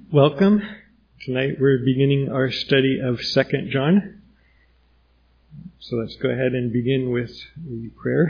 Welcome. Tonight we're beginning our study of 2 John. So let's go ahead and begin with a prayer.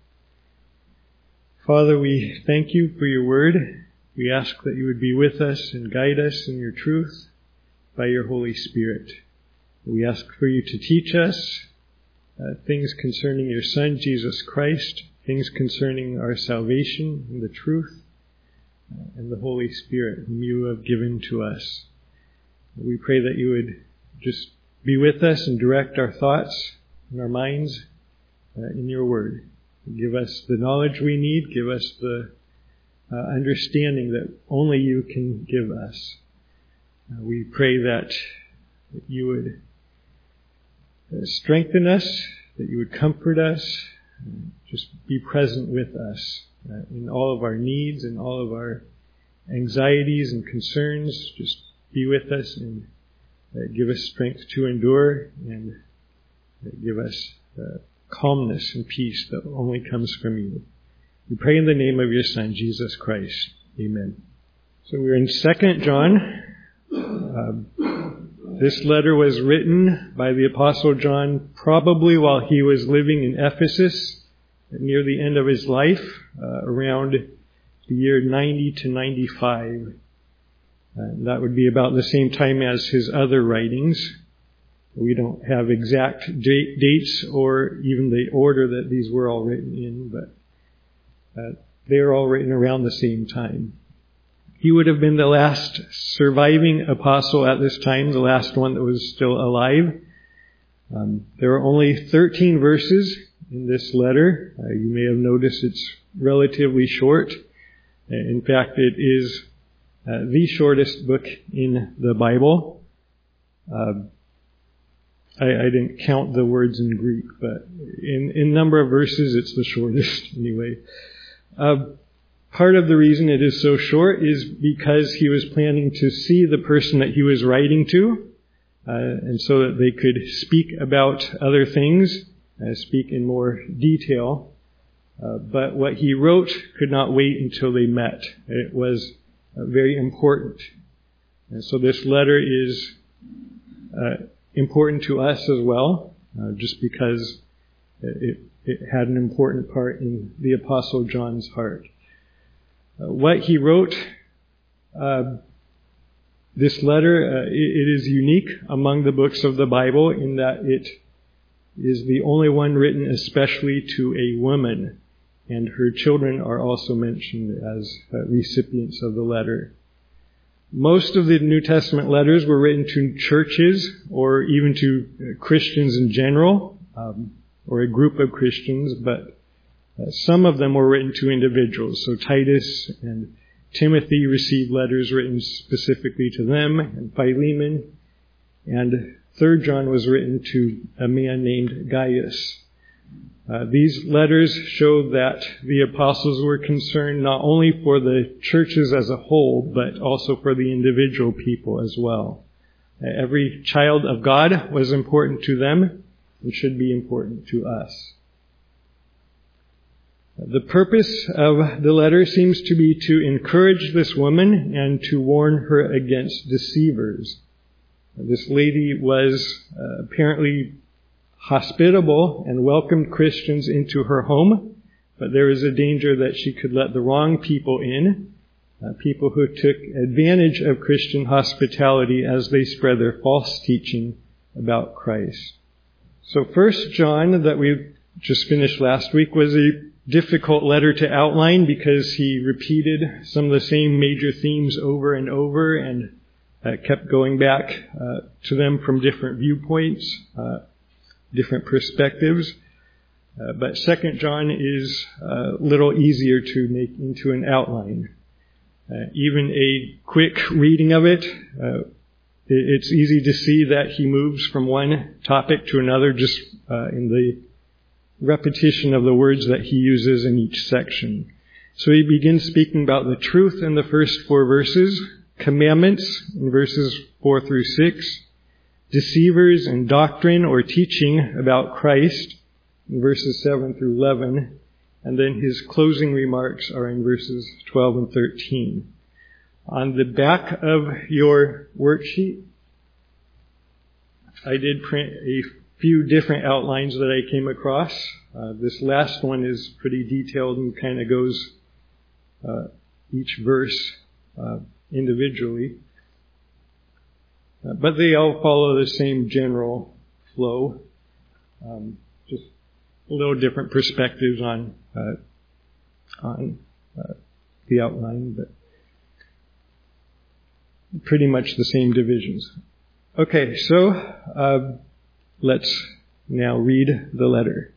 Father, we thank you for your word. We ask that you would be with us and guide us in your truth by your Holy Spirit. We ask for you to teach us things concerning your Son, Jesus Christ, things concerning our salvation and the truth, and the Holy Spirit whom you have given to us. We pray that you would just be with us and direct our thoughts and our minds in your word. Give us the knowledge we need. Give us the understanding that only you can give us. We pray that you would strengthen us, that you would comfort us, just be present with us in all of our needs and all of our anxieties and concerns. Just be with us and give us strength to endure and give us calmness and peace that only comes from you. We pray in the name of your Son, Jesus Christ. Amen. So we're in 2 John. This letter was written by the Apostle John probably while he was living in Ephesus near the end of his life, around the year 90 to 95. That would be about the same time as his other writings. We don't have exact dates or even the order that these were all written in, but they are all written around the same time. He would have been the last surviving apostle at this time, the last one that was still alive. There are only 13 verses in this letter. You may have noticed it's relatively short. In fact, it is the shortest book in the Bible. I didn't count the words in Greek, but in number of verses, it's the shortest anyway. Part of the reason it is so short is because he was planning to see the person that he was writing to, and so that they could speak about other things, speak in more detail. But what he wrote could not wait until they met. It was very important. And so this letter is important to us as well, just because it had an important part in the Apostle John's heart. What he wrote, this letter, it is unique among the books of the Bible in that it is the only one written especially to a woman, and her children are also mentioned as recipients of the letter. Most of the New Testament letters were written to churches or even to Christians in general, or a group of Christians, but some of them were written to individuals. So Titus and Timothy received letters written specifically to them, and Philemon. And 3 John was written to a man named Gaius. These letters show that the apostles were concerned not only for the churches as a whole, but also for the individual people as well. Every child of God was important to them and should be important to us. The purpose of the letter seems to be to encourage this woman and to warn her against deceivers. This lady was apparently hospitable and welcomed Christians into her home, but there is a danger that she could let the wrong people in, people who took advantage of Christian hospitality as they spread their false teaching about Christ. So 1 John, that we just finished last week, was a difficult letter to outline because he repeated some of the same major themes over and over and kept going back to them from different viewpoints, different perspectives. But 2 John is a little easier to make into an outline. Even a quick reading of it, it's easy to see that he moves from one topic to another just in the repetition of the words that he uses in each section. So he begins speaking about the truth in the first 4 verses, commandments in verses 4 through 6, deceivers and doctrine or teaching about Christ in verses 7 through 11, and then his closing remarks are in verses 12 and 13. On the back of your worksheet, I did print a few different outlines that I came across. This last one is pretty detailed and kind of goes each verse individually. But they all follow the same general flow. Just a little different perspectives on the outline, but pretty much the same divisions. Okay, so let's now read the letter.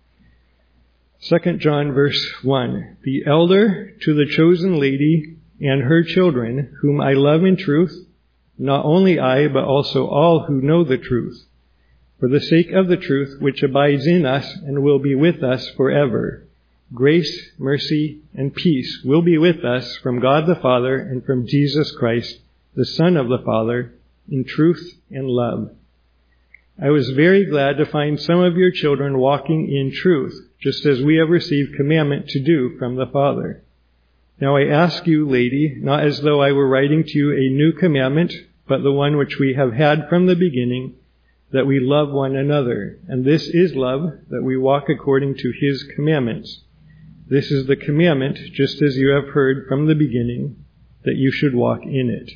2 John verse 1. The elder to the chosen lady and her children, whom I love in truth, not only I, but also all who know the truth, for the sake of the truth which abides in us and will be with us forever. Grace, mercy, and peace will be with us from God the Father and from Jesus Christ, the Son of the Father, in truth and love. I was very glad to find some of your children walking in truth, just as we have received commandment to do from the Father. Now I ask you, lady, not as though I were writing to you a new commandment, but the one which we have had from the beginning, that we love one another. And this is love, that we walk according to His commandments. This is the commandment, just as you have heard from the beginning, that you should walk in it.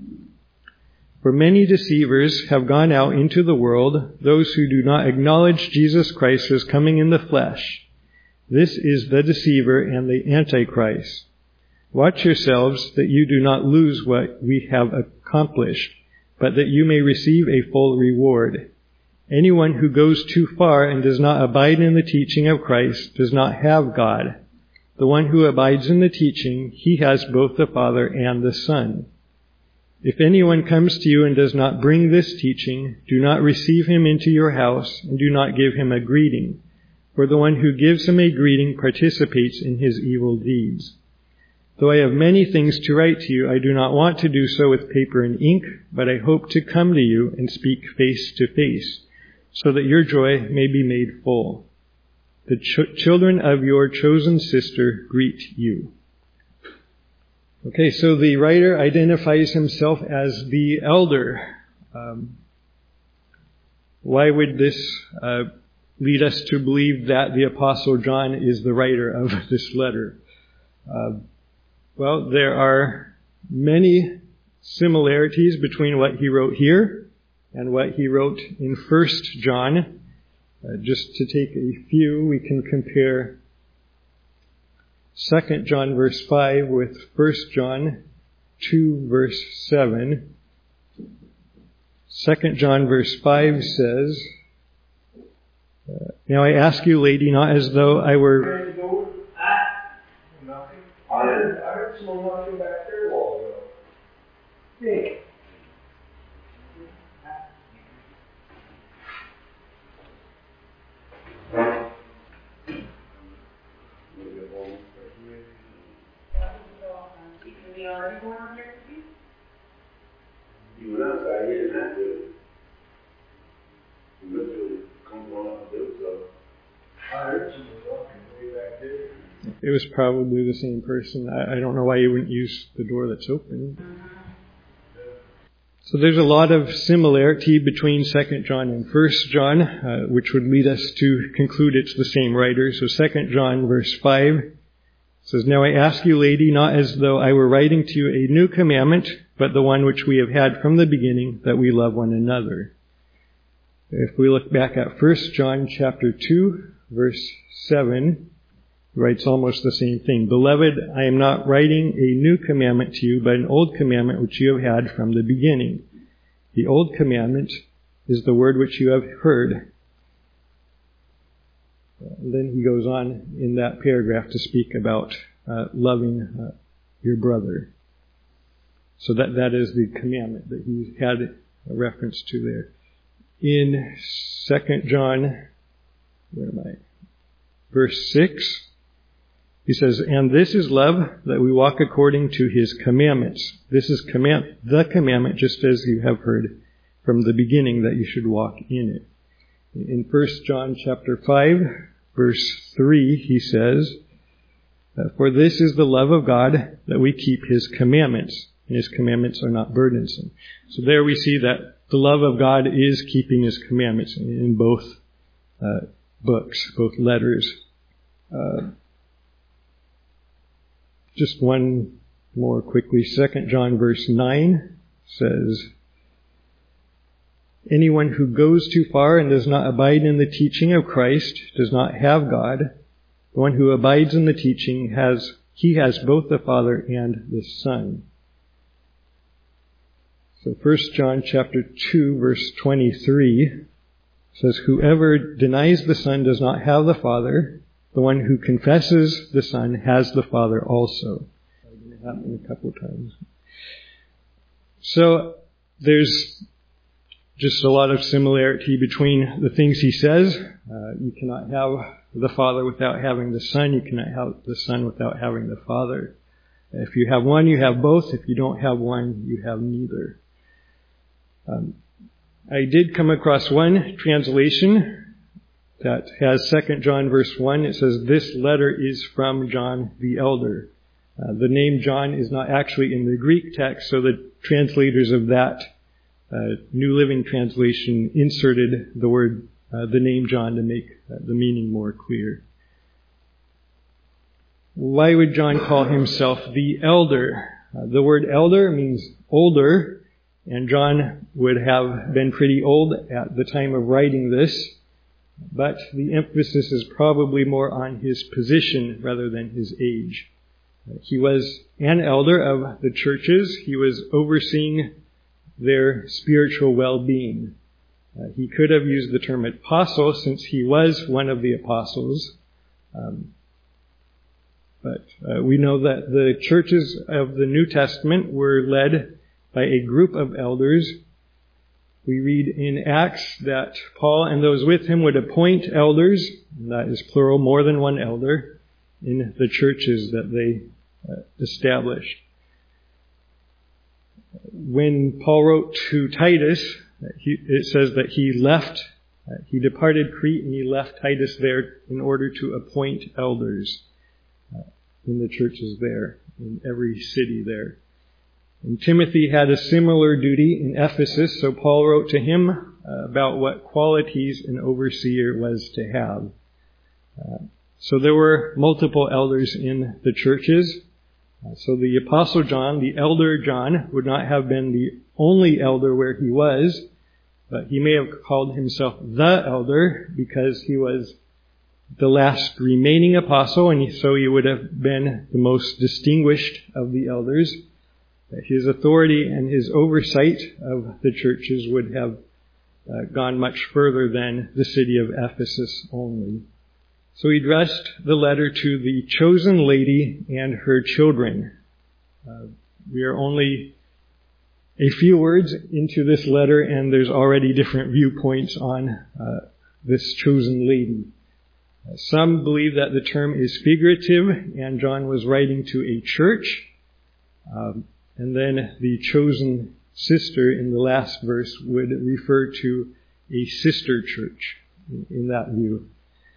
For many deceivers have gone out into the world, those who do not acknowledge Jesus Christ as coming in the flesh. This is the deceiver and the Antichrist. Watch yourselves that you do not lose what we have accomplished, but that you may receive a full reward. Anyone who goes too far and does not abide in the teaching of Christ does not have God. The one who abides in the teaching, he has both the Father and the Son. If anyone comes to you and does not bring this teaching, do not receive him into your house and do not give him a greeting, for the one who gives him a greeting participates in his evil deeds. Though I have many things to write to you, I do not want to do so with paper and ink, but I hope to come to you and speak face to face, so that your joy may be made full. The children of your chosen sister greet you. Okay, so the writer identifies himself as the elder. Why would this lead us to believe that the Apostle John is the writer of this letter? Well, there are many similarities between what he wrote here and what he wrote in 1 John. Just to take a few, we can compare 2 John verse 5 with 1 John 2 verse 7. 2 John verse 5 says, Now I ask you, lady, not as though I were... I heard someone walking back there a while ago. Hey. He went outside, he didn't have to. He literally comes on up and do so. I heard someone walking way back there. It was probably the same person. I don't know why you wouldn't use the door that's open. So there's a lot of similarity between 2 John and 1 John, which would lead us to conclude it's the same writer. So 2 John verse 5 says, Now I ask you, lady, not as though I were writing to you a new commandment, but the one which we have had from the beginning, that we love one another. If we look back at 1 John chapter 2, verse 7, he writes almost the same thing. Beloved, I am not writing a new commandment to you, but an old commandment which you have had from the beginning. The old commandment is the word which you have heard. And then he goes on in that paragraph to speak about loving your brother. So that is the commandment that he had a reference to there. In 2 John, verse 6, he says, And this is love, that we walk according to His commandments. This is the commandment, just as you have heard from the beginning, that you should walk in it. In 1 John chapter 5, verse 3, he says, For this is the love of God, that we keep His commandments. and His commandments are not burdensome. So there we see that the love of God is keeping His commandments in both books, both letters. Just one more quickly. 2 John verse 9 says, anyone who goes too far and does not abide in the teaching of Christ does not have God. The one who abides in the teaching has both the Father and the Son. So 1 John chapter 2 verse 23 says, whoever denies the Son does not have the Father. The one who confesses the Son has the Father also. That's going to happen a couple of times. So there's just a lot of similarity between the things he says. You cannot have the Father without having the Son. You cannot have the Son without having the Father. If you have one, you have both. If you don't have one, you have neither. I did come across one translation that has 2 John verse 1. It says, this letter is from John the Elder. The name John is not actually in the Greek text, so the translators of that New Living Translation inserted the name John to make the meaning more clear. Why would John call himself the elder? The word elder means older, and John would have been pretty old at the time of writing this, but the emphasis is probably more on his position rather than his age. He was an elder of the churches. He was overseeing their spiritual well-being. He could have used the term apostle since he was one of the apostles. But we know that the churches of the New Testament were led by a group of elders. We read in Acts that Paul and those with him would appoint elders, and that is plural, more than one elder, in the churches that they established. When Paul wrote to Titus, it says that he departed Crete and he left Titus there in order to appoint elders in the churches there, in every city there. And Timothy had a similar duty in Ephesus, so Paul wrote to him about what qualities an overseer was to have. So there were multiple elders in the churches. So the Apostle John, the elder John, would not have been the only elder where he was, but he may have called himself the elder because he was the last remaining apostle, and so he would have been the most distinguished of the elders. His authority and his oversight of the churches would have gone much further than the city of Ephesus only. So he addressed the letter to the chosen lady and her children. We are only a few words into this letter, and there's already different viewpoints on this chosen lady. Some believe that the term is figurative, and John was writing to a church. And then the chosen sister in the last verse would refer to a sister church in that view.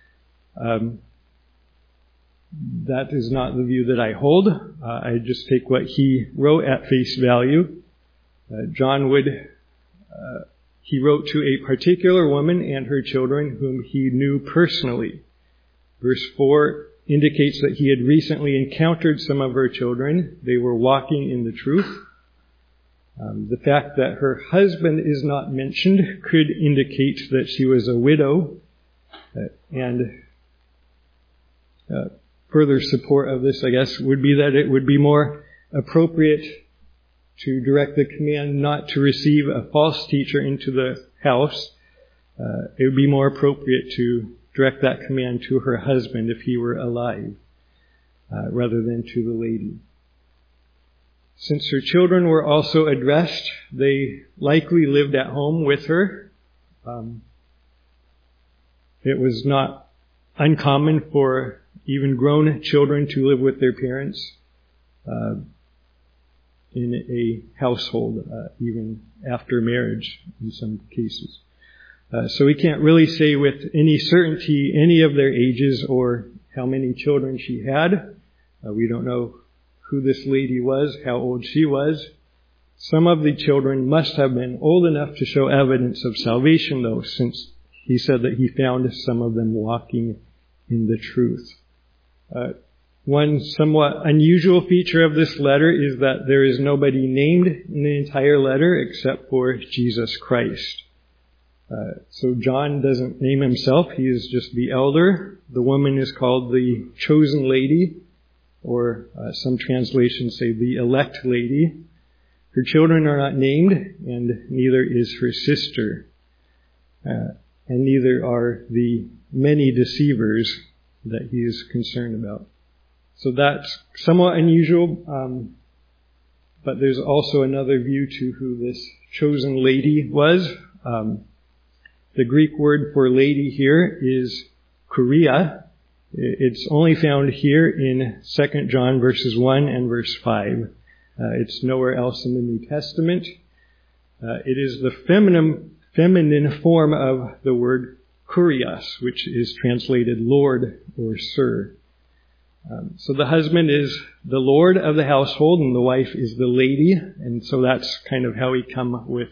That is not the view that I hold. I just take what he wrote at face value. John he wrote to a particular woman and her children whom he knew personally. Verse 4 indicates that he had recently encountered some of her children. They were walking in the truth. The fact that her husband is not mentioned could indicate that she was a widow. And further support of this, I guess, would be that it would be more appropriate to direct the command not to receive a false teacher into the house. It would be more appropriate to direct that command to her husband if he were alive, rather than to the lady. Since her children were also addressed, they likely lived at home with her. It was not uncommon for even grown children to live with their parents in a household, even after marriage in some cases. So we can't really say with any certainty any of their ages or how many children she had. We don't know who this lady was, how old she was. Some of the children must have been old enough to show evidence of salvation, though, since he said that he found some of them walking in the truth. One somewhat unusual feature of this letter is that there is nobody named in the entire letter except for Jesus Christ. So John doesn't name himself. He is just the elder. The woman is called the chosen lady, or some translations say the elect lady. Her children are not named, and neither is her sister. And neither are the many deceivers that he is concerned about. So that's somewhat unusual, but there's also another view to who this chosen lady was. The Greek word for lady here is kuria. It's only found here in 2 John verses 1 and verse 5. It's nowhere else in the New Testament. It is the feminine form of the word kurios, which is translated Lord or Sir. So the husband is the Lord of the household and the wife is the lady. And so that's kind of how we come with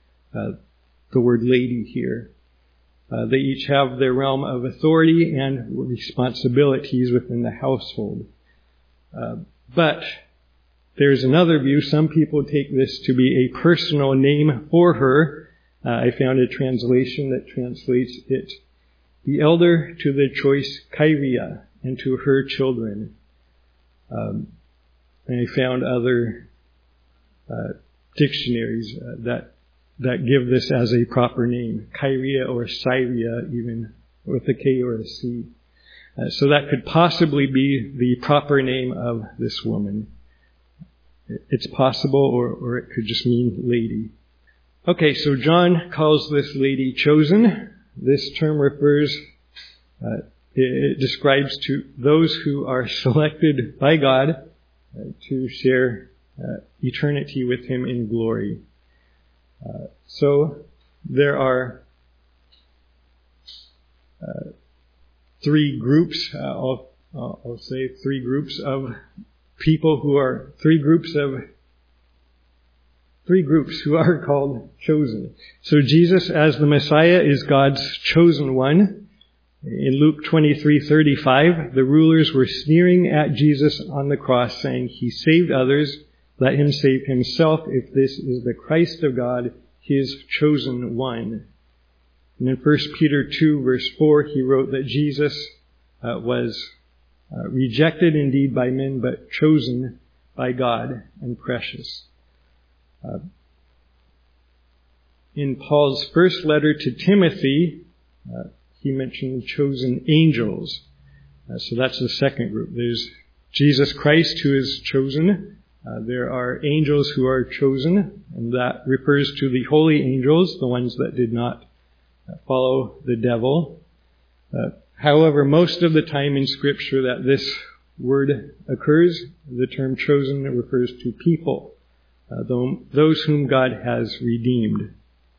the word lady here. They each have their realm of authority and responsibilities within the household. But there's another view. Some people take this to be a personal name for her. I found a translation that translates it, the elder to the choice Kyria, and to her children. And I found other dictionaries that give this as a proper name, Kyria or Syria, even with a K or a C. So that could possibly be the proper name of this woman. It's possible, or it could just mean lady. Okay, so John calls this lady chosen. This term refers, it describes to those who are selected by God to share eternity with Him in glory. So there are three groups. I'll say three groups of people who are three groups who are called chosen. So Jesus as the Messiah is God's chosen one. In Luke 23:35, the rulers were sneering at Jesus on the cross, saying, "He saved others, let him save himself if this is the Christ of God, His chosen one." And in 1 Peter 2 verse 4, he wrote that Jesus was rejected indeed by men, but chosen by God and precious. In Paul's first letter to Timothy, he mentioned chosen angels. So that's the second group. There's Jesus Christ who is chosen. There are angels who are chosen, and that refers to the holy angels, the ones that did not follow the devil. However, most of the time in Scripture that this word occurs, the term chosen refers to people, those whom God has redeemed.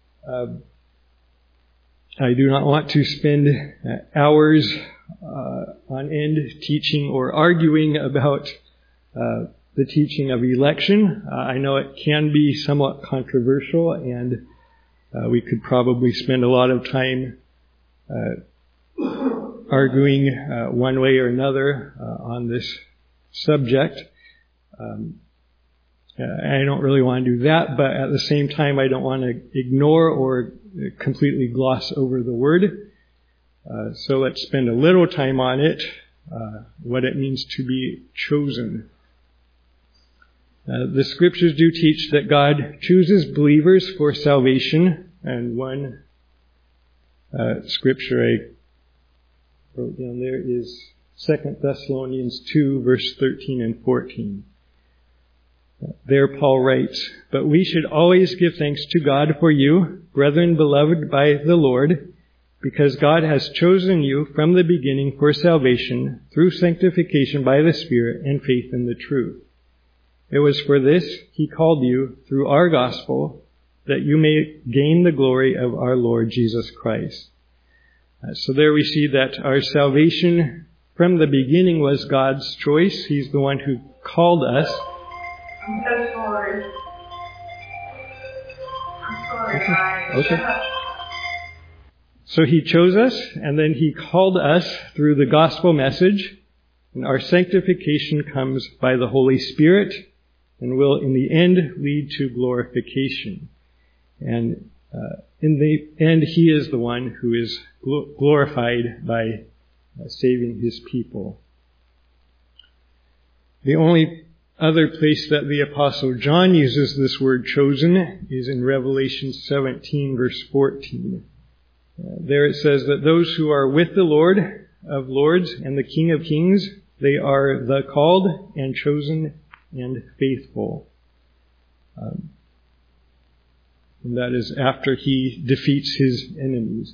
I do not want to spend hours on end teaching or arguing about the teaching of election. I know it can be somewhat controversial, and we could probably spend a lot of time arguing one way or another on this subject. I don't really want to do that, but at the same time, I don't want to ignore or completely gloss over the word. So let's spend a little time on it, what it means to be chosen. The Scriptures do teach that God chooses believers for salvation, and one Scripture I wrote down there is 2 Thessalonians 2, verse 13 and 14. There Paul writes, "But we should always give thanks to God for you, brethren beloved by the Lord, because God has chosen you from the beginning for salvation through sanctification by the Spirit and faith in the truth. It was for this He called you through our gospel, that you may gain the glory of our Lord Jesus Christ." So there we see that our salvation from the beginning was God's choice. He's the one who called us. I'm so sorry. Okay. So he chose us, and then he called us through the gospel message, and our sanctification comes by the Holy Spirit, and will in the end lead to glorification. And in the end, he is the one who is glorified by saving his people. The only other place that the Apostle John uses this word chosen is in Revelation 17, verse 14. There it says that those who are with the Lord of Lords and the King of Kings, they are the called and chosen and faithful. And that is after he defeats his enemies.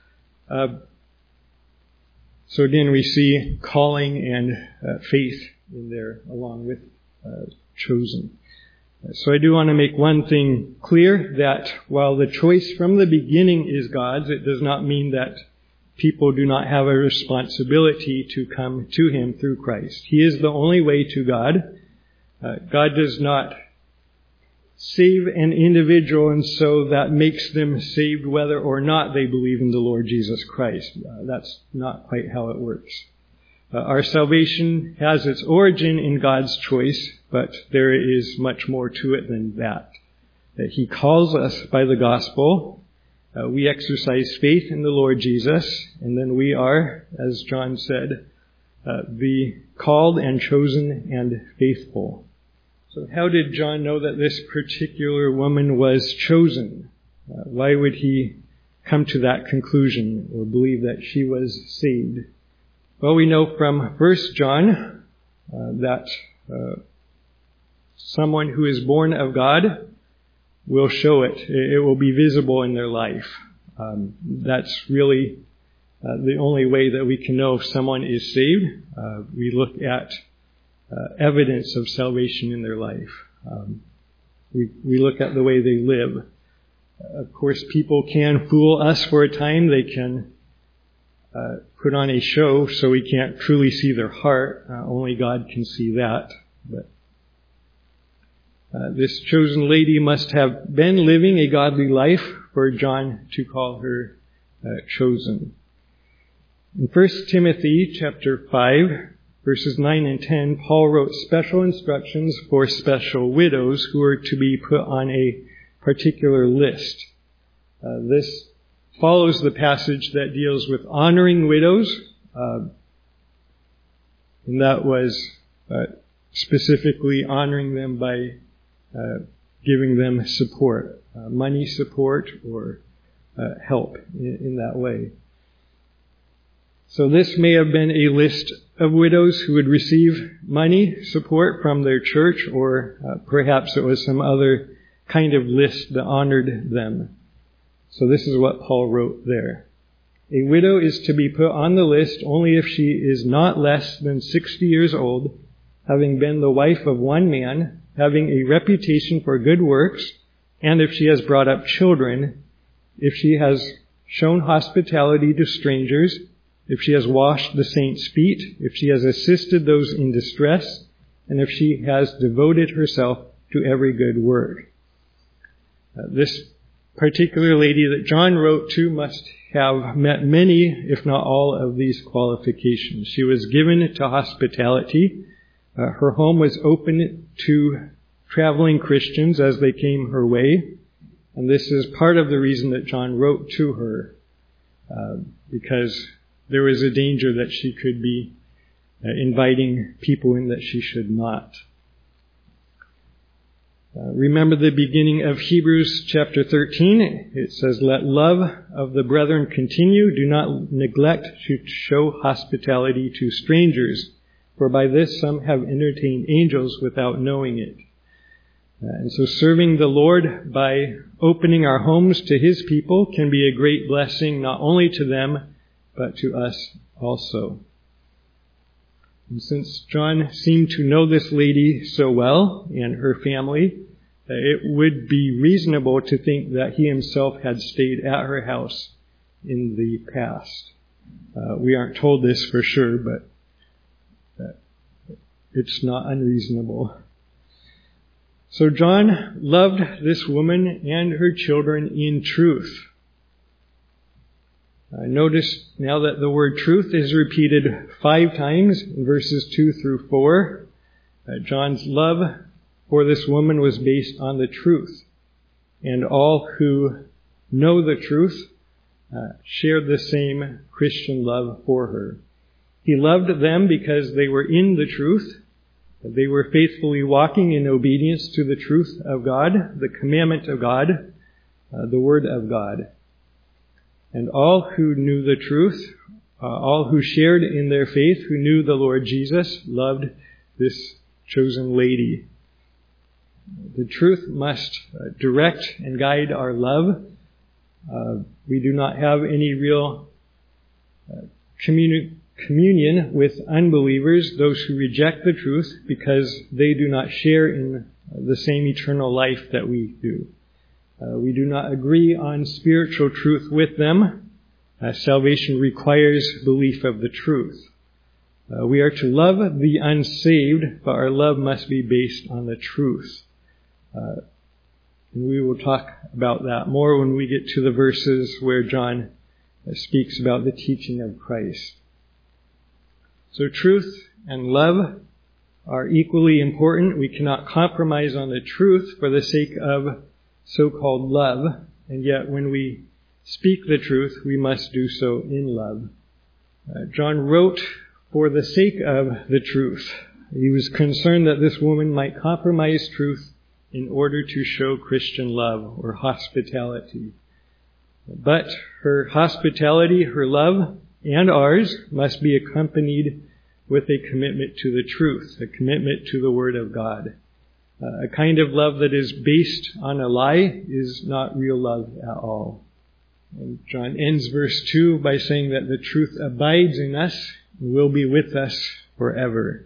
So again, we see calling and faith in there along with chosen. So I do want to make one thing clear, that while the choice from the beginning is God's, it does not mean that people do not have a responsibility to come to him through Christ. He is the only way to God. God does not save an individual, and so that makes them saved whether or not they believe in the Lord Jesus Christ. That's not quite how it works. Our salvation has its origin in God's choice, but there is much more to it than that. He calls us by the gospel. We exercise faith in the Lord Jesus, and then we are, as John said, the called and chosen and faithful. So how did John know that this particular woman was chosen? Why would he come to that conclusion or believe that she was saved? Well, we know from 1 John that someone who is born of God will show it. It will be visible in their life. That's really the only way that we can know if someone is saved. We look at evidence of salvation in their life. We look at the way they live. Of course, people can fool us for a time. They can put on a show so we can't truly see their heart. Only God can see that. But this chosen lady must have been living a godly life for John to call her chosen. In 1 Timothy chapter 5, verses 9 and 10, Paul wrote special instructions for special widows who are to be put on a particular list. This follows the passage that deals with honoring widows, and that was specifically honoring them by giving them support, money support or help in that way. So this may have been a list of widows who would receive money support from their church, or perhaps it was some other kind of list that honored them. So this is what Paul wrote there. A widow is to be put on the list only if she is not less than 60 years old, having been the wife of one man, having a reputation for good works, and if she has brought up children, if she has shown hospitality to strangers, if she has washed the saints' feet, if she has assisted those in distress, and if she has devoted herself to every good work. This particular lady that John wrote to must have met many, if not all, of these qualifications. She was given to hospitality. Her home was open to traveling Christians as they came her way. And this is part of the reason that John wrote to her, because there was a danger that she could be inviting people in that she should not. Remember the beginning of Hebrews chapter 13. It says, "Let love of the brethren continue. Do not neglect to show hospitality to strangers, for by this some have entertained angels without knowing it." And so serving the Lord by opening our homes to His people can be a great blessing, not only to them, but to us also. And since John seemed to know this lady so well and her family, it would be reasonable to think that he himself had stayed at her house in the past. We aren't told this for sure, but it's not unreasonable. So John loved this woman and her children in truth. Notice now that the word truth is repeated 5 times in verses 2 through 4. John's love for this woman was based on the truth. And all who know the truth shared the same Christian love for her. He loved them because they were in the truth. They were faithfully walking in obedience to the truth of God, the commandment of God, the word of God. And all who knew the truth, all who shared in their faith, who knew the Lord Jesus, loved this chosen lady. The truth must direct and guide our love. We do not have any real communion with unbelievers, those who reject the truth, because they do not share in the same eternal life that we do. We do not agree on spiritual truth with them. Salvation requires belief of the truth. We are to love the unsaved, but our love must be based on the truth. And we will talk about that more when we get to the verses where John speaks about the teaching of Christ. So truth and love are equally important. We cannot compromise on the truth for the sake of so-called love, and yet when we speak the truth, we must do so in love. John wrote for the sake of the truth. He was concerned that this woman might compromise truth in order to show Christian love or hospitality. But her hospitality, her love, and ours must be accompanied with a commitment to the truth, a commitment to the Word of God. A kind of love that is based on a lie is not real love at all. And John ends verse 2 by saying that the truth abides in us and will be with us forever.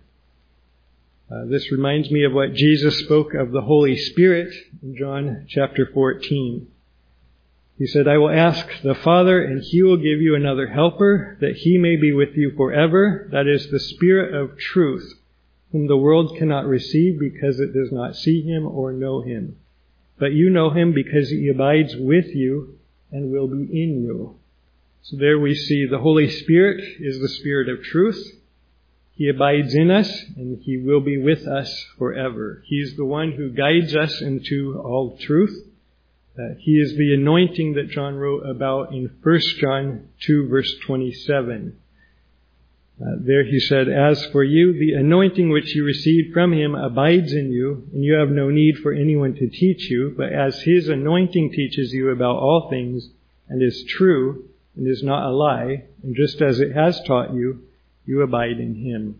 This reminds me of what Jesus spoke of the Holy Spirit in John chapter 14. He said, I will ask the Father, and He will give you another helper, that He may be with you forever. That is the Spirit of truth, whom the world cannot receive because it does not see Him or know Him. But you know Him because He abides with you and will be in you. So there we see the Holy Spirit is the Spirit of truth. He abides in us and He will be with us forever. He is the one who guides us into all truth. He is the anointing that John wrote about in 1 John 2 verse 27. There he said, As for you, the anointing which you received from Him abides in you, and you have no need for anyone to teach you, but as His anointing teaches you about all things, and is true, and is not a lie, and just as it has taught you, you abide in Him.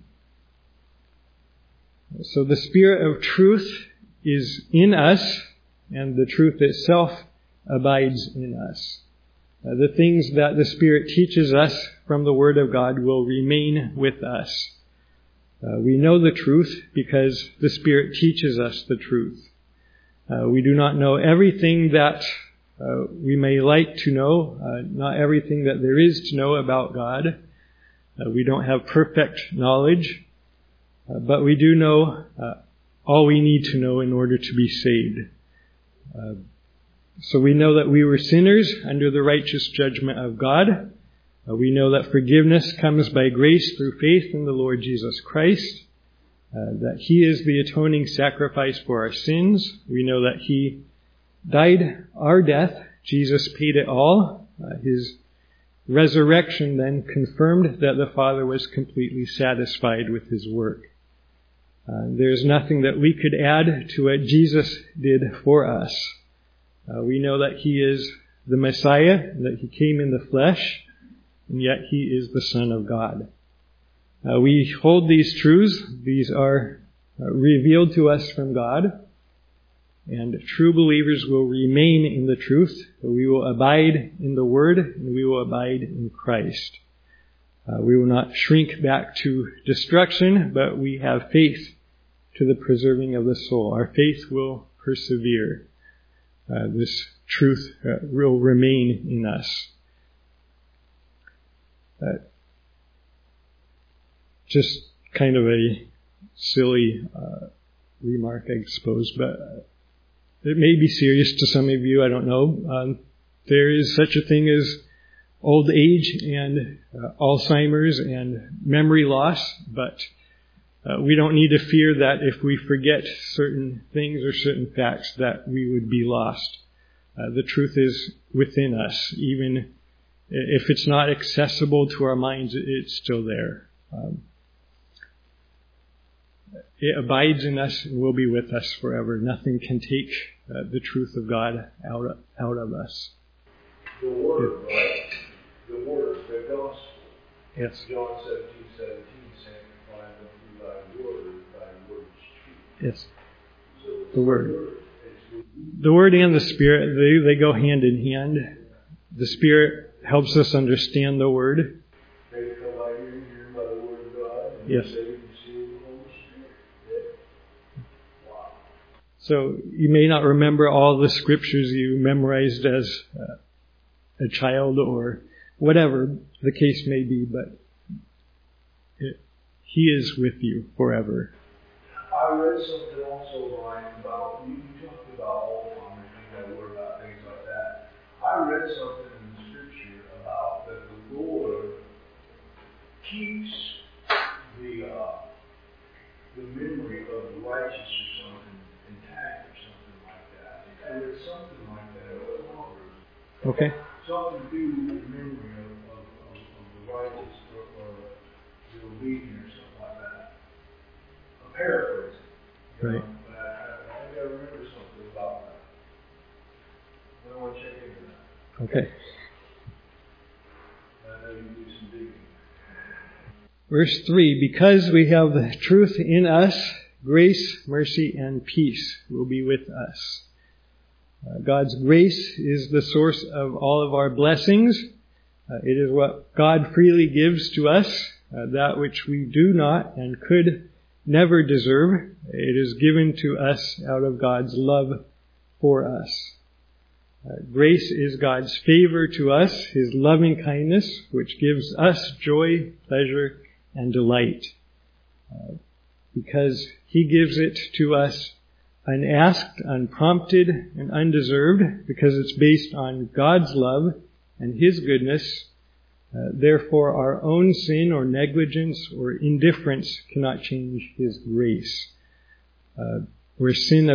So the Spirit of truth is in us, and the truth itself abides in us. The things that the Spirit teaches us from the Word of God will remain with us. We know the truth because the Spirit teaches us the truth. We do not know everything that we may like to know, not everything that there is to know about God. We don't have perfect knowledge, but we do know all we need to know in order to be saved. So we know that we were sinners under the righteous judgment of God. We know that forgiveness comes by grace through faith in the Lord Jesus Christ, that He is the atoning sacrifice for our sins. We know that He died our death. Jesus paid it all. His resurrection then confirmed that the Father was completely satisfied with His work. There's nothing that we could add to what Jesus did for us. We know that He is the Messiah, that He came in the flesh, and yet He is the Son of God. We hold these truths. These are revealed to us from God, and true believers will remain in the truth. We will abide in the Word, and we will abide in Christ. We will not shrink back to destruction, but we have faith to the preserving of the soul. Our faith will persevere. This truth will remain in us. Just kind of a silly remark, I suppose, but it may be serious to some of you, I don't know. There is such a thing as old age and Alzheimer's and memory loss, but we don't need to fear that if we forget certain things or certain facts that we would be lost. The truth is within us. Even if it's not accessible to our minds, it's still there. It abides in us and will be with us forever. Nothing can take the truth of God out of us. The Word, right? The Word, the Gospel. Yes. John 17:17, sanctify them through thy word is truth. Yes. So it's the Word. The Word and the Spirit, they go hand in hand. The Spirit helps us understand the Word. Faith come by hearing, hearing by the Word of God. And yes. They can see the Holy Spirit. Yeah. Wow. So you may not remember all the scriptures you memorized as a child or whatever the case may be, but He is with you forever. I read something also, Brian, about, you talked about Alzheimer's, that word about things like that. I read something in the scripture about that the Lord keeps the memory of the righteous or something intact or something like that. I think I read something like that. It wasn't longer. Okay. Something to do with the memory of the righteous or the obedient or something like that. I'm paraphrasing. Right. But I think I remember something about that. I want to check into that. Okay. I know you do some digging. Verse 3, because we have the truth in us, grace, mercy, and peace will be with us. God's grace is the source of all of our blessings. It is what God freely gives to us, that which we do not and could never deserve. It is given to us out of God's love for us. Grace is God's favor to us, His loving kindness, which gives us joy, pleasure, and delight. Because He gives it to us unasked, unprompted, and undeserved, because it's based on God's love and His goodness. Therefore, our own sin or negligence or indifference cannot change His grace. Where sin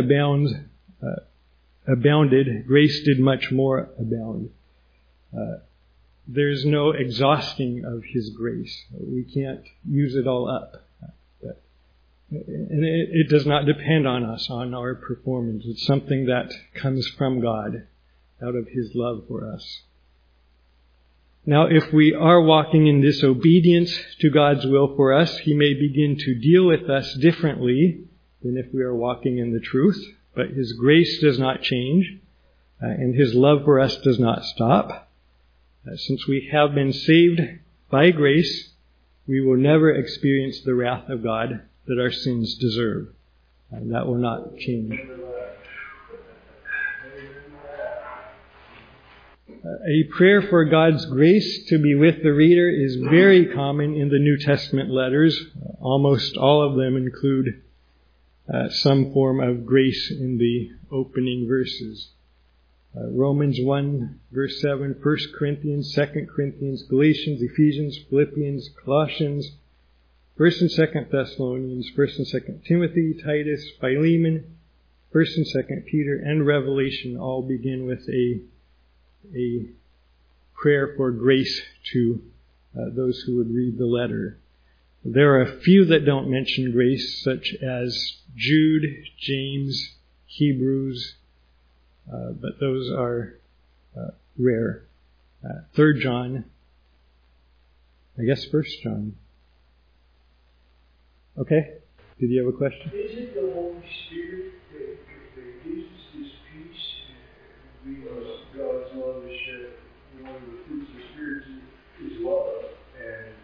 abounded, grace did much more abound. There's no exhausting of His grace. We can't use it all up. And it does not depend on us, on our performance. It's something that comes from God out of His love for us. Now, if we are walking in disobedience to God's will for us, He may begin to deal with us differently than if we are walking in the truth. But His grace does not change, and His love for us does not stop. Since we have been saved by grace, we will never experience the wrath of God that our sins deserve. And that will not change. A prayer for God's grace to be with the reader is very common in the New Testament letters. Almost all of them include some form of grace in the opening verses. Romans 1, verse 7, 1 Corinthians, 2 Corinthians, Galatians, Ephesians, Philippians, Colossians, 1 and 2 Thessalonians, 1 and 2 Timothy, Titus, Philemon, 1 and 2 Peter, and Revelation all begin with a prayer for grace to those who would read the letter. There are a few that don't mention grace, such as Jude, James, Hebrews, but those are rare. 3 John, I guess 1 John. Okay? Did you have a question? Is it the Holy Spirit that gives us this peace? Because God's love is shared. One of the fruits of the Spirit is love. And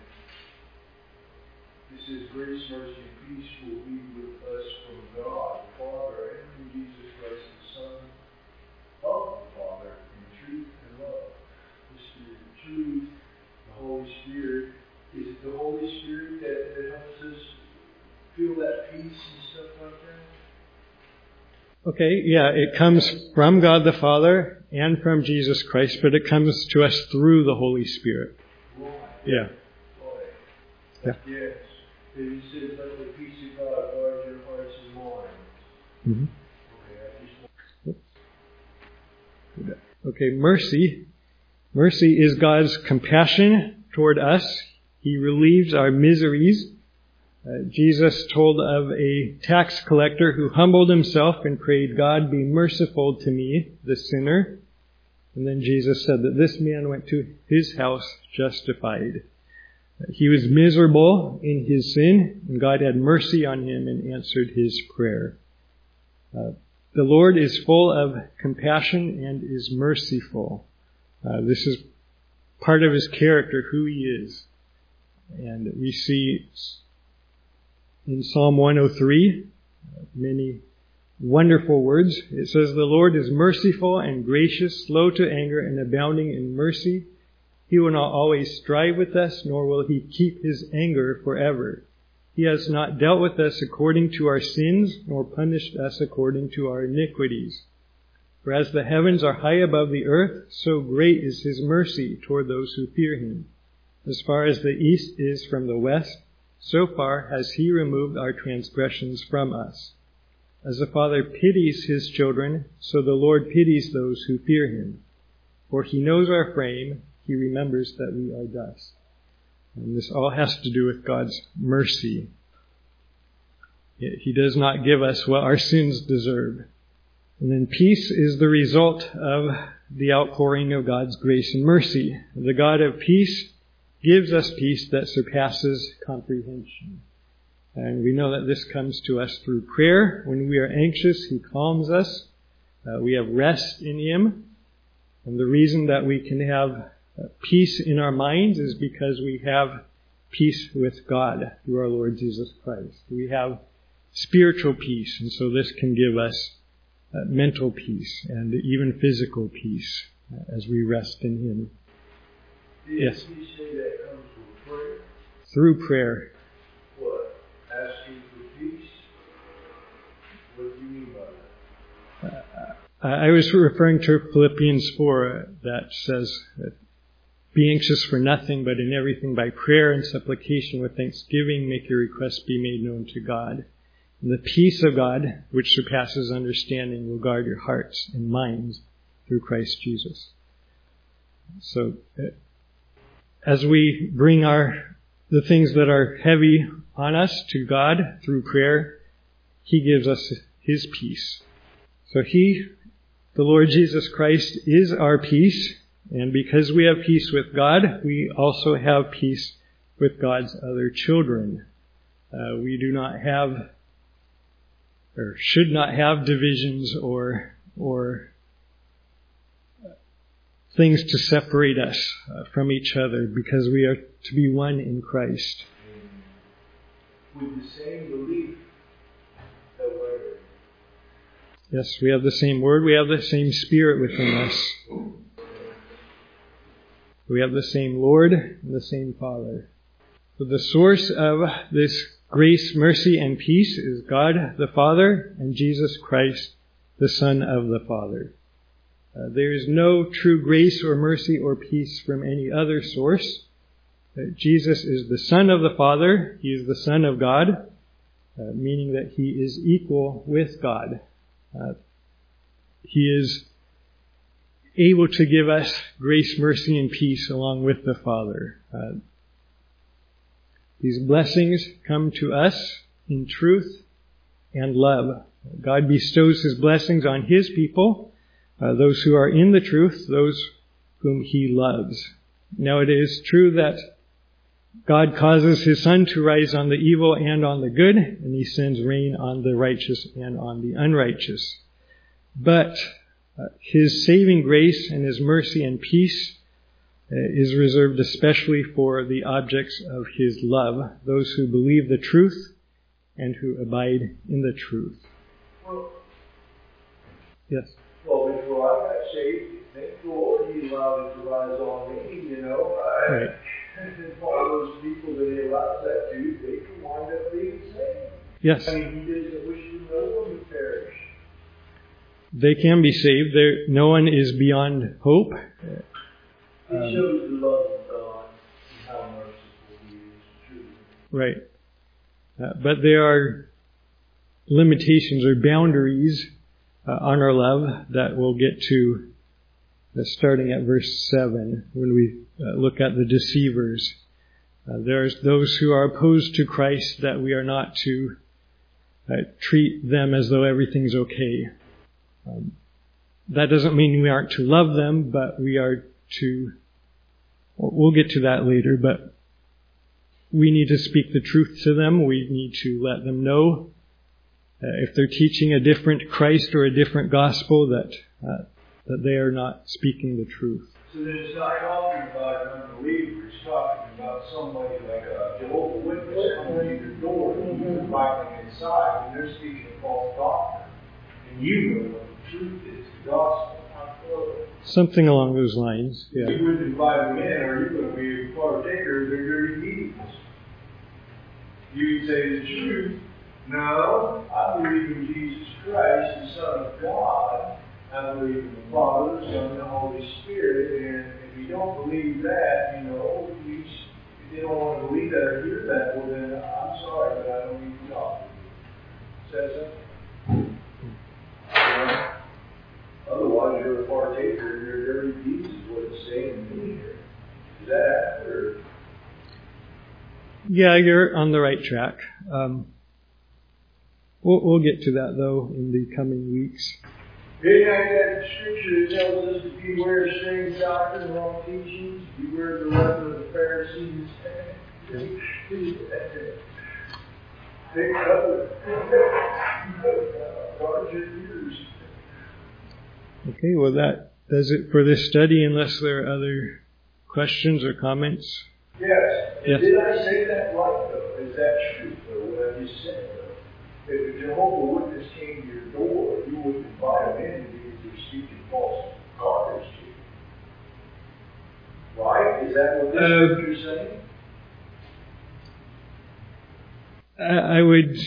it says, grace, mercy, and peace will be with us from God, the Father, and from Jesus Christ, the Son of the Father, in truth and love. The Spirit of truth, the Holy Spirit. Is it the Holy Spirit that helps us feel that peace and stuff like that? Okay, yeah, it comes from God the Father and from Jesus Christ, but it comes to us through the Holy Spirit. Yeah. Yeah. Yes. It says, let the peace of God guard your hearts and minds. Mm-hmm. Okay, mercy. Mercy is God's compassion toward us. He relieves our miseries. Jesus told of a tax collector who humbled himself and prayed, God, be merciful to me, the sinner. And then Jesus said that this man went to his house justified. He was miserable in his sin, and God had mercy on him and answered his prayer. The Lord is full of compassion and is merciful. This is part of his character, who he is. And we see in Psalm 103 many wonderful words. It says, the Lord is merciful and gracious, slow to anger and abounding in mercy. He will not always strive with us, nor will he keep his anger forever. He has not dealt with us according to our sins, nor punished us according to our iniquities. For as the heavens are high above the earth, so great is his mercy toward those who fear him. As far as the east is from the west, so far has he removed our transgressions from us. As the Father pities his children, so the Lord pities those who fear him. For he knows our frame, he remembers that we are dust. And this all has to do with God's mercy. He does not give us what our sins deserve. And then peace is the result of the outpouring of God's grace and mercy. The God of peace gives us peace that surpasses comprehension. And we know that this comes to us through prayer. When we are anxious, he calms us. We have rest in him. And the reason that we can have peace in our minds is because we have peace with God through our Lord Jesus Christ. We have spiritual peace, and so this can give us mental peace and even physical peace as we rest in him. Yes? You say that comes from prayer? Through prayer. What? Asking for peace? What do you mean by that? I was referring to Philippians 4 that says, be anxious for nothing, but in everything by prayer and supplication with thanksgiving, make your requests be made known to God. And the peace of God, which surpasses understanding, will guard your hearts and minds through Christ Jesus. So, as we bring the things that are heavy on us to God through prayer, he gives us his peace. So the Lord Jesus Christ, is our peace. And because we have peace with God, we also have peace with God's other children. We do not have, or should not have, divisions or things to separate us from each other, because we are to be one in Christ. With the same belief that we're... Yes, we have the same word. We have the same Spirit within us. We have the same Lord and the same Father. So the source of this grace, mercy, and peace is God the Father and Jesus Christ, the Son of the Father. There is no true grace or mercy or peace from any other source. Jesus is the Son of the Father. He is the Son of God, meaning that he is equal with God. He is able to give us grace, mercy, and peace along with the Father. These blessings come to us in truth and love. God bestows his blessings on his people, those who are in the truth, those whom he loves. Now it is true that God causes his sun to rise on the evil and on the good, and he sends rain on the righteous and on the unrighteous. But his saving grace and his mercy and peace is reserved especially for the objects of his love, those who believe the truth and who abide in the truth. Well, yes? Well, before I got saved, thank the Lord he allowed it to rise on me, you know. Right. And all those people that he allows that to, they can wind up being saved. Yes. I mean, he doesn't wish for no one to perish. they can be saved. No one is beyond hope. It shows the love of God and how merciful He is, truly. Right. But there are limitations or boundaries on our love that we'll get to starting at verse 7 when we look at the deceivers. There's those who are opposed to Christ that we are not to treat them as though everything's okay. That doesn't mean we aren't to love them, but we are to, we'll get to that later, but we need to speak the truth to them. We need to let them know if they're teaching a different Christ or a different gospel that they are not speaking the truth. So then it's not talking about an unbeliever. It's talking about somebody like a Jehovah's Witness coming to your door and you're inviting inside and they're speaking a false doctrine. And you know what the truth is, the gospel. Something along those lines, yeah. You wouldn't invite them in or you're going to be a partaker of their dirty deeds. You would say the truth. No, I believe in Jesus Christ, the Son of God. I believe in the Father, the Son, and the Holy Spirit. And if you don't believe that, if they don't want to believe that or hear that, well then I'm sorry, but I don't need to talk to you. Says that? Otherwise, you're a partaker of your dirty deeds, is what it's saying to me here. Is that accurate? Yeah, you're on the right track. We'll get to that, though, in the coming weeks. Isn't that scripture that tells us to beware of strange doctrine and wrong teachings? Beware of the leaven of the Pharisees. Take cover. Guard your ears. Okay, well that does it for this study, unless there are other questions or comments. Yes. Did I say that right, though? Is that true, though, what I just said, though? If a Jehovah's Witness came to your door, you wouldn't invite them in because they're speaking false garbage to you. Right? Is that what this scripture is saying? I would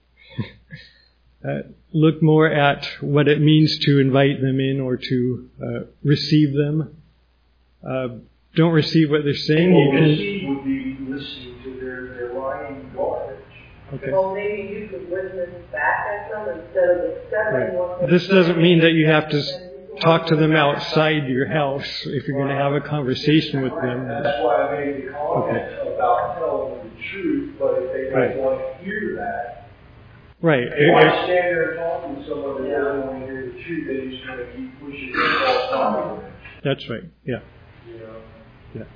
look more at what it means to invite them in or to receive them. Don't receive what they're saying. Well, receive would be listening to their lying garbage. Okay. Well, maybe you could witness back at them instead of accepting what they're This doesn't mean that you have to talk to them outside your house if you're going to have a conversation with them. That's why I made the comment about telling them the truth, but if they don't want to hear that, right. If I stand there and talk to someone that doesn't want to hear the truth, they just going to keep pushing their false doctrine. That's right, yeah. You know? Yeah.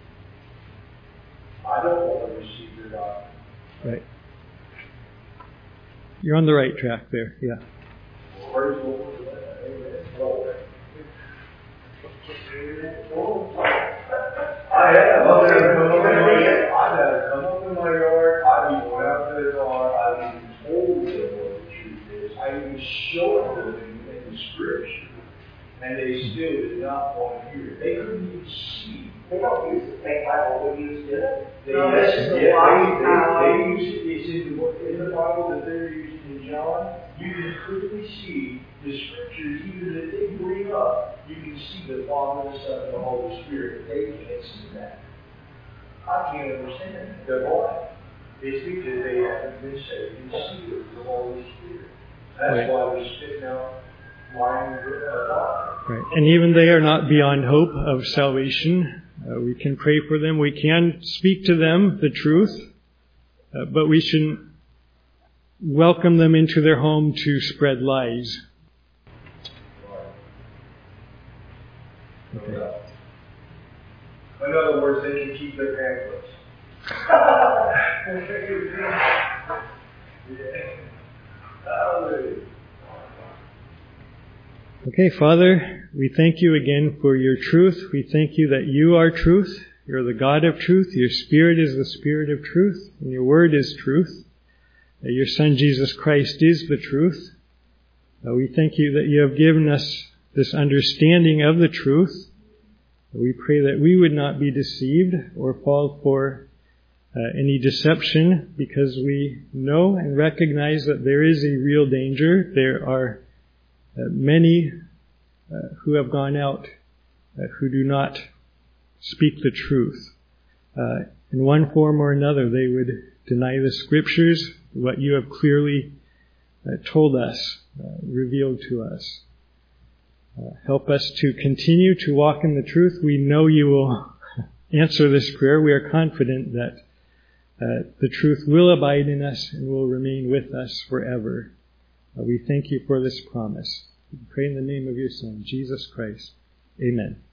I don't want to receive their doctrine. Right. You're on the right track there, yeah. Praise the Lord for that. Amen. I have. I've had to come up in my yard. I've even went out to their car. I've even told them what the truth is. I even showed them in the scripture. And they still did not want to hear it. They couldn't even see. They don't use the same Bible we used to. They use it. It's in the Bible that they're using in John. You can clearly see the scriptures, even that they bring up. You can see the Father, the Son, and the Holy Spirit. They can't see that. I can't understand it. They're blind. It's because they haven't been saved and sealed with the Holy Spirit. That's why they're spitting out lying doctrine. Right. And even they are not beyond hope of salvation. We can pray for them. We can speak to them the truth. But we shouldn't welcome them into their home to spread lies. Okay. In other words, they can keep their pamphlets. Okay, Father, we thank you again for your truth. We thank you that you are truth. You're the God of truth. Your Spirit is the Spirit of truth. And your Word is truth. Your Son, Jesus Christ, is the truth. We thank you that you have given us this understanding of the truth. We pray that we would not be deceived or fall for any deception, because we know and recognize that there is a real danger. There are many who have gone out who do not speak the truth. In one form or another, they would deny the Scriptures, what you have clearly told us, revealed to us. Help us to continue to walk in the truth. We know you will answer this prayer. We are confident that the truth will abide in us and will remain with us forever. We thank you for this promise. We pray in the name of your Son, Jesus Christ. Amen.